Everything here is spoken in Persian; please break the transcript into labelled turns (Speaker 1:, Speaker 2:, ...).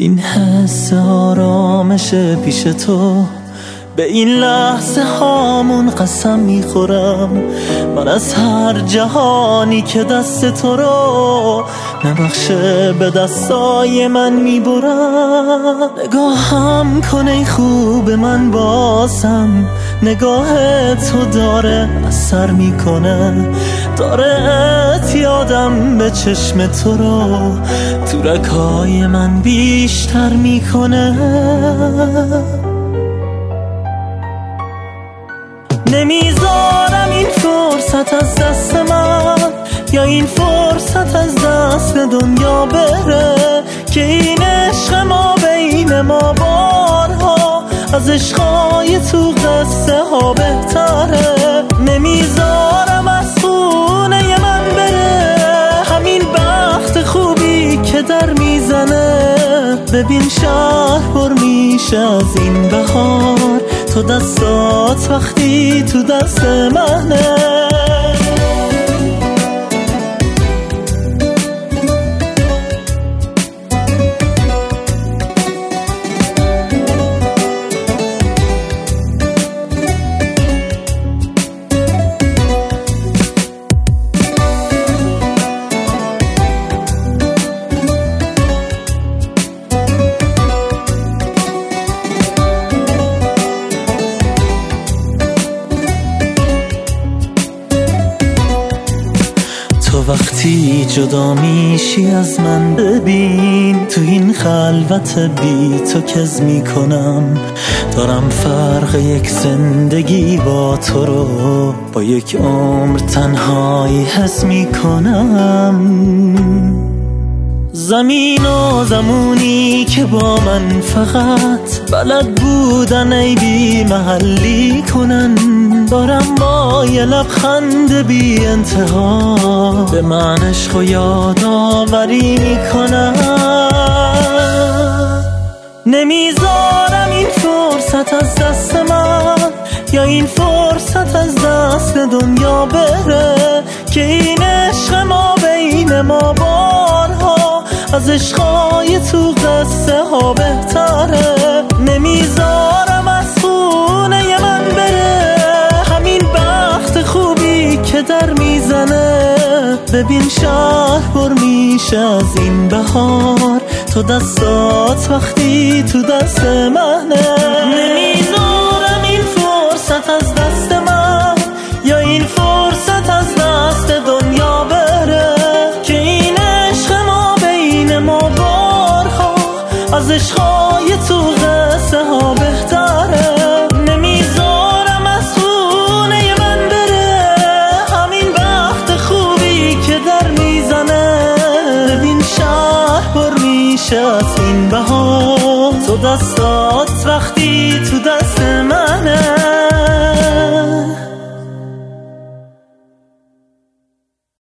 Speaker 1: این حس آرامش پیش تو، به این لحظه هامون قسم میخورم. من از هر جهانی که دست تو رو نبخشه به دستای من میبرم. نگاهم کنه خوب من بازم، نگاه تو داره اثر میکنه، داره اعتیادم به چشم تو رو تو رگ‌های من بیشتر میکنه. نمیذارم این فرصت از دست من، یا این فرصت از دست دنیا بره، که این عشق ما بین ما بارها از عشقای تو قصه ها بهتره. نمیذارم از خونه من بره همین بخت خوبی که در میزنه. ببین شهر پر میشه از این بهار، تو دستات وقتی تو دست منه. تو وقتی جدا میشی از من، ببین تو این خلوت بی تو کز میکنم. دارم فرق یک زندگی با تو رو با یک عمر تنهایی حس میکنم. زمین و زمونی که با من فقط بلد بودن ای بی محلی کنن، دارم با یه لبخند بی انتها به من عشق و یادآوری میکنن. نمیذارم این فرصت از دست من، یا این فرصت از دست دنیا بره، که این عشق ما بین ما بارها از عشقای تو قصه ها بهتره. نمیذارم از خونه من بره همین بخت خوبی که در میزنه. ببین شهر پر میشه از این بهار، تو دستات وقتی تو دست منه. نمیذارم این فرصت از دست من، یا این فرصت از دست دنیا بره، که این عشق ما بین ما بارها از عشقای تو قصه ها بهتره. نمیذارم از خونه من بره همین وقت خوبی که در میزنه. ببین شهر پر میشه از این بهار، تو دستات وقتی تو دست منه.